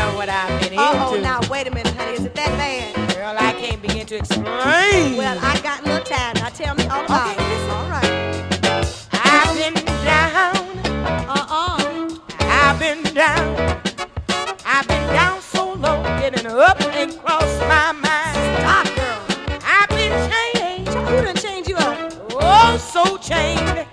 know what I've been Oh, into. now wait a minute, honey. Is it that bad? Girl, I can't begin to explain. Well, I got a little time. Now tell me all about it. All right. I've been down. I've been down. I've been down so low, getting up and cross my mind. Stop, girl. I've been changed. Who done changed you up? Oh, so changed.